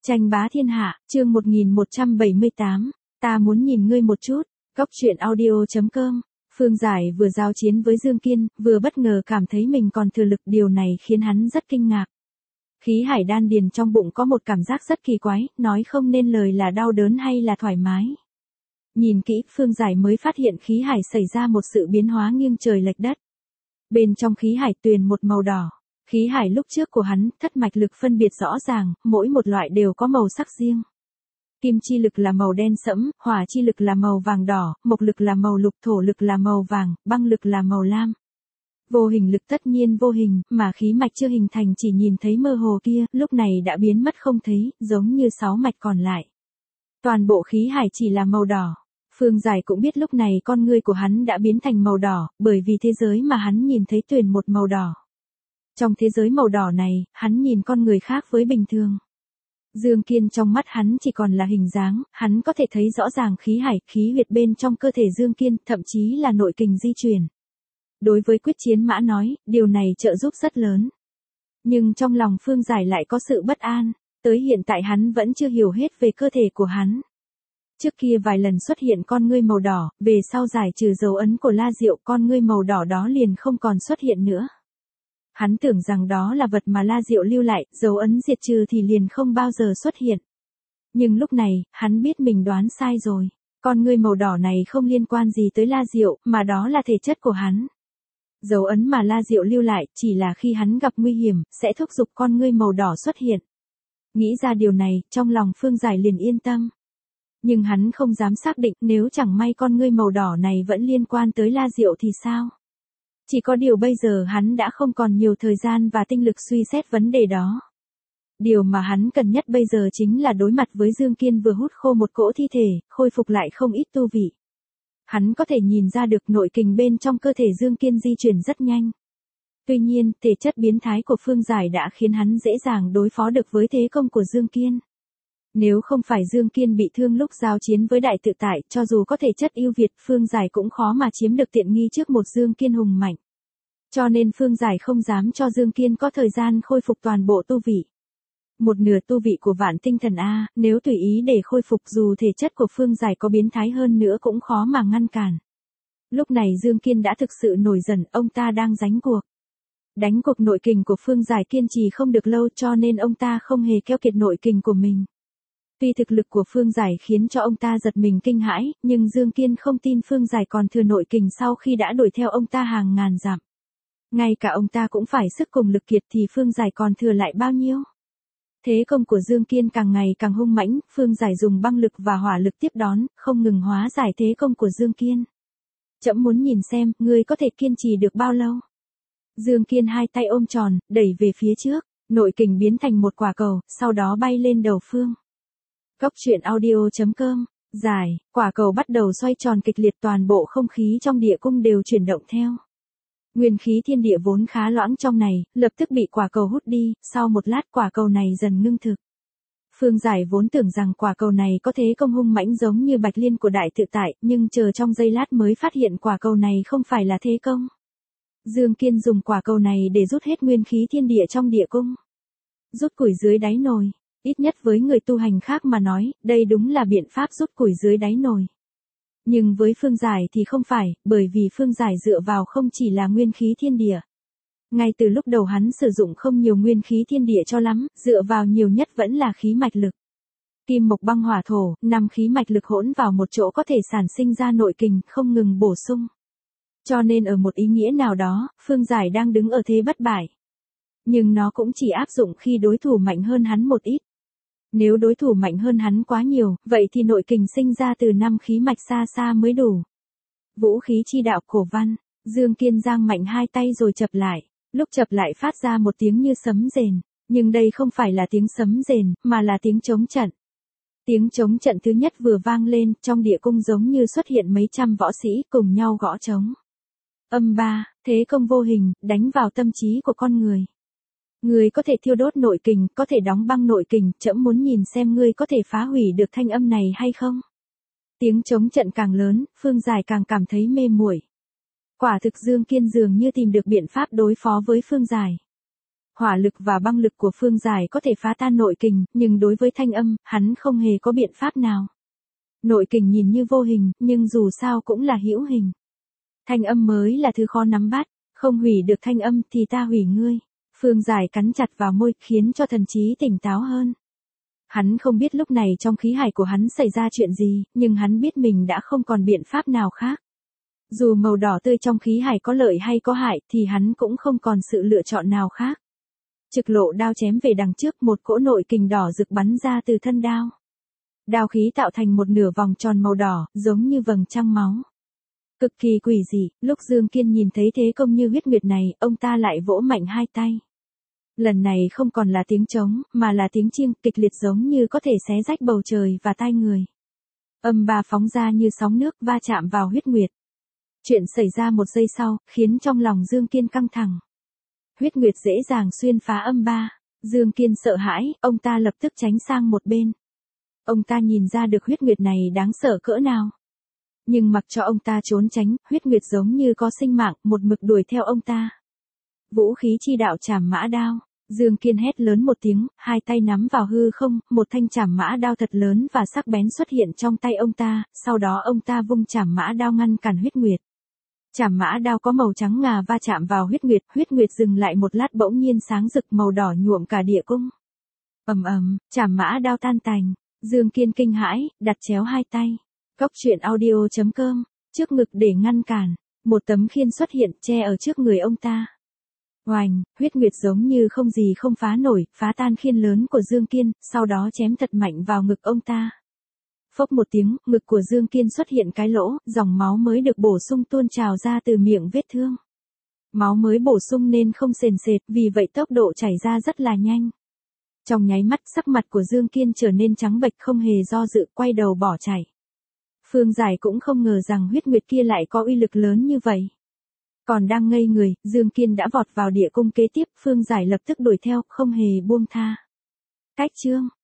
Tranh bá thiên hạ, chương 1178, ta muốn nhìn ngươi một chút, góc truyện audio.com. Phương Giải vừa giao chiến với Dương Kiên, vừa bất ngờ cảm thấy mình còn thừa lực, điều này khiến hắn rất kinh ngạc. Khí hải đan điền trong bụng có một cảm giác rất kỳ quái, nói không nên lời là đau đớn hay là thoải mái. Nhìn kỹ, Phương Giải mới phát hiện khí hải xảy ra một sự biến hóa nghiêng trời lệch đất. Bên trong khí hải tuyền một màu đỏ. Khí hải lúc trước của hắn, thất mạch lực phân biệt rõ ràng, mỗi một loại đều có màu sắc riêng. Kim chi lực là màu đen sẫm, hỏa chi lực là màu vàng đỏ, mộc lực là màu lục, thổ lực là màu vàng, băng lực là màu lam. Vô hình lực tất nhiên vô hình, mà khí mạch chưa hình thành chỉ nhìn thấy mơ hồ kia, lúc này đã biến mất không thấy, giống như 6 mạch còn lại. Toàn bộ khí hải chỉ là màu đỏ. Phương Giải cũng biết lúc này con ngươi của hắn đã biến thành màu đỏ, bởi vì thế giới mà hắn nhìn thấy tuyền một màu đỏ. Trong thế giới màu đỏ này, hắn nhìn con người khác với bình thường. Dương Kiên trong mắt hắn chỉ còn là hình dáng, hắn có thể thấy rõ ràng khí hải, khí huyệt bên trong cơ thể Dương Kiên, thậm chí là nội kình di chuyển. Đối với Quyết Chiến Mã nói, điều này trợ giúp rất lớn. Nhưng trong lòng Phương Giải lại có sự bất an, tới hiện tại hắn vẫn chưa hiểu hết về cơ thể của hắn. Trước kia vài lần xuất hiện con ngươi màu đỏ, về sau giải trừ dấu ấn của La Diệu, con ngươi màu đỏ đó liền không còn xuất hiện nữa. Hắn tưởng rằng đó là vật mà La Diệu lưu lại, dấu ấn diệt trừ thì liền không bao giờ xuất hiện. Nhưng lúc này, hắn biết mình đoán sai rồi. Con ngươi màu đỏ này không liên quan gì tới La Diệu, mà đó là thể chất của hắn. Dấu ấn mà La Diệu lưu lại, chỉ là khi hắn gặp nguy hiểm, sẽ thúc giục con ngươi màu đỏ xuất hiện. Nghĩ ra điều này, trong lòng Phương Giải liền yên tâm. Nhưng hắn không dám xác định, nếu chẳng may con ngươi màu đỏ này vẫn liên quan tới La Diệu thì sao? Chỉ có điều bây giờ hắn đã không còn nhiều thời gian và tinh lực suy xét vấn đề đó. Điều mà hắn cần nhất bây giờ chính là đối mặt với Dương Kiên vừa hút khô một cỗ thi thể, khôi phục lại không ít tu vị. Hắn có thể nhìn ra được nội kình bên trong cơ thể Dương Kiên di chuyển rất nhanh. Tuy nhiên, thể chất biến thái của Phương Giải đã khiến hắn dễ dàng đối phó được với thế công của Dương Kiên. Nếu không phải Dương Kiên bị thương lúc giao chiến với Đại Tự Tại, cho dù có thể chất ưu việt, Phương Giải cũng khó mà chiếm được tiện nghi trước một Dương Kiên hùng mạnh. Cho nên Phương Giải không dám cho Dương Kiên có thời gian khôi phục toàn bộ tu vị. Một nửa tu vị của Vạn Tinh Thần A, nếu tùy ý để khôi phục dù thể chất của Phương Giải có biến thái hơn nữa cũng khó mà ngăn cản. Lúc này Dương Kiên đã thực sự nổi giận, ông ta đang đánh cuộc. Đánh cuộc nội kình của Phương Giải kiên trì không được lâu cho nên ông ta không hề keo kiệt nội kình của mình. Tuy thực lực của Phương Giải khiến cho ông ta giật mình kinh hãi, nhưng Dương Kiên không tin Phương Giải còn thừa nội kình sau khi đã đuổi theo ông ta hàng ngàn dặm. Ngay cả ông ta cũng phải sức cùng lực kiệt thì Phương Giải còn thừa lại bao nhiêu? Thế công của Dương Kiên càng ngày càng hung mãnh, Phương Giải dùng băng lực và hỏa lực tiếp đón, không ngừng hóa giải thế công của Dương Kiên. Trẫm muốn nhìn xem, ngươi có thể kiên trì được bao lâu? Dương Kiên hai tay ôm tròn, đẩy về phía trước, nội kình biến thành một quả cầu, sau đó bay lên đầu Phương. Góc truyện audio.com, giải, quả cầu bắt đầu xoay tròn kịch liệt, toàn bộ không khí trong địa cung đều chuyển động theo. Nguyên khí thiên địa vốn khá loãng trong này, lập tức bị quả cầu hút đi, sau một lát quả cầu này dần ngưng thực. Phương Giải vốn tưởng rằng quả cầu này có thế công hung mãnh giống như Bạch Liên của Đại Tự Tại, nhưng chờ trong giây lát mới phát hiện quả cầu này không phải là thế công. Dương Kiên dùng quả cầu này để rút hết nguyên khí thiên địa trong địa cung. Rút củi dưới đáy nồi. Ít nhất với người tu hành khác mà nói, đây đúng là biện pháp rút củi dưới đáy nồi. Nhưng với Phương Giải thì không phải, bởi vì Phương Giải dựa vào không chỉ là nguyên khí thiên địa. Ngay từ lúc đầu hắn sử dụng không nhiều nguyên khí thiên địa cho lắm, dựa vào nhiều nhất vẫn là khí mạch lực. Kim mộc băng hỏa thổ, 5 khí mạch lực hỗn vào một chỗ có thể sản sinh ra nội kình, không ngừng bổ sung. Cho nên ở một ý nghĩa nào đó, Phương Giải đang đứng ở thế bất bại. Nhưng nó cũng chỉ áp dụng khi đối thủ mạnh hơn hắn một ít. Nếu đối thủ mạnh hơn hắn quá nhiều, vậy thì nội kình sinh ra từ 5 khí mạch xa xa mới đủ. Vũ khí chi đạo cổ văn, Dương Kiên giang mạnh hai tay rồi chập lại, lúc chập lại phát ra một tiếng như sấm rền, nhưng đây không phải là tiếng sấm rền, mà là tiếng trống trận. Tiếng trống trận thứ nhất vừa vang lên, trong địa cung giống như xuất hiện mấy trăm võ sĩ cùng nhau gõ trống. Âm ba, thế công vô hình, đánh vào tâm trí của con người. Ngươi có thể thiêu đốt nội kình, có thể đóng băng nội kình, trẫm muốn nhìn xem ngươi có thể phá hủy được thanh âm này hay không. Tiếng trống trận càng lớn, Phương Giải càng cảm thấy mê muội. Quả thực Dương Kiên dường như tìm được biện pháp đối phó với Phương Giải. Hỏa lực và băng lực của Phương Giải có thể phá tan nội kình, nhưng đối với thanh âm, hắn không hề có biện pháp nào. Nội kình nhìn như vô hình, nhưng dù sao cũng là hữu hình. Thanh âm mới là thứ khó nắm bắt, không hủy được thanh âm thì ta hủy ngươi. Phương Giải cắn chặt vào môi, khiến cho thần trí tỉnh táo hơn. Hắn không biết lúc này trong khí hải của hắn xảy ra chuyện gì, nhưng hắn biết mình đã không còn biện pháp nào khác. Dù màu đỏ tươi trong khí hải có lợi hay có hại thì hắn cũng không còn sự lựa chọn nào khác. Trực lộ đao chém về đằng trước, một cỗ nội kình đỏ rực bắn ra từ thân đao. Đao khí tạo thành một nửa vòng tròn màu đỏ, giống như vầng trăng máu. Cực kỳ quỷ dị, lúc Dương Kiên nhìn thấy thế công như huyết nguyệt này, ông ta lại vỗ mạnh hai tay. Lần này không còn là tiếng trống, mà là tiếng chiêng kịch liệt giống như có thể xé rách bầu trời và tai người. Âm ba phóng ra như sóng nước va chạm vào huyết nguyệt. Chuyện xảy ra một giây sau, khiến trong lòng Dương Kiên căng thẳng. Huyết nguyệt dễ dàng xuyên phá âm ba. Dương Kiên sợ hãi, ông ta lập tức tránh sang một bên. Ông ta nhìn ra được huyết nguyệt này đáng sợ cỡ nào. Nhưng mặc cho ông ta trốn tránh, huyết nguyệt giống như có sinh mạng, một mực đuổi theo ông ta. Vũ khí chi đạo trảm mã đao. Dương Kiên hét lớn một tiếng, hai tay nắm vào hư không, một thanh trảm mã đao thật lớn và sắc bén xuất hiện trong tay ông ta, sau đó ông ta vung trảm mã đao ngăn cản huyết nguyệt. Trảm mã đao có màu trắng ngà va chạm vào huyết nguyệt dừng lại một lát bỗng nhiên sáng rực màu đỏ nhuộm cả địa cung. Ầm ầm, trảm mã đao tan tành. Dương Kiên kinh hãi, đặt chéo hai tay. Góc truyện audio.com, trước ngực để ngăn cản, một tấm khiên xuất hiện che ở trước người ông ta. Oành, huyết nguyệt giống như không gì không phá nổi, phá tan khiên lớn của Dương Kiên, sau đó chém thật mạnh vào ngực ông ta. Phốc một tiếng, ngực của Dương Kiên xuất hiện cái lỗ, dòng máu mới được bổ sung tuôn trào ra từ miệng vết thương. Máu mới bổ sung nên không sền sệt, vì vậy tốc độ chảy ra rất là nhanh. Trong nháy mắt, sắc mặt của Dương Kiên trở nên trắng bệch, không hề do dự, quay đầu bỏ chạy. Phương Giải cũng không ngờ rằng huyết nguyệt kia lại có uy lực lớn như vậy. Còn đang ngây người, Dương Kiên đã vọt vào địa cung kế tiếp, Phương Giải lập tức đuổi theo, không hề buông tha. Cách chương